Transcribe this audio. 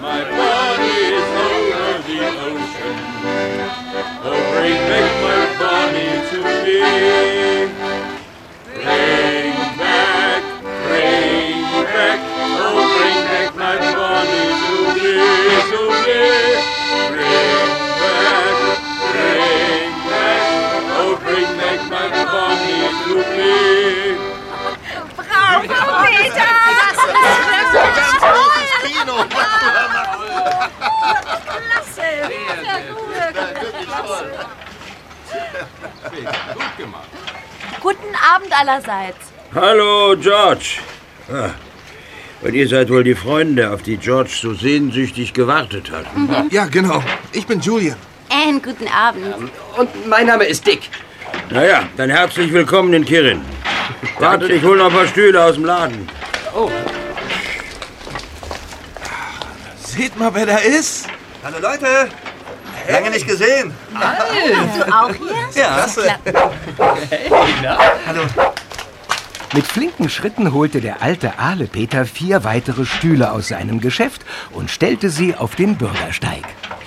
my Bonnie's over the ocean. Oh, bring back my Bonnie to me. Bring back, oh, bring back my Bonnie to me, to me. Bring back, oh, bring back my Bonnie to me. Bravo, Peter! Kino! Klasse! Gut gemacht. Guten Abend allerseits. Hallo, George. Und ihr seid wohl die Freunde, auf die George so sehnsüchtig gewartet hat. Ja, genau. Ich bin Julian. Anne, guten Abend. Und mein Name ist Dick. Naja, dann herzlich willkommen in Kirin. Warte, ich hol noch ein paar Stühle aus dem Laden. Oh, Seht mal, wer da ist. Hallo Leute, lange nicht gesehen. Du auch hier? Ja, klasse. Hallo. Mit flinken Schritten holte der alte Ahle Peter 4 weitere Stühle aus seinem Geschäft und stellte sie auf den Bürgersteig.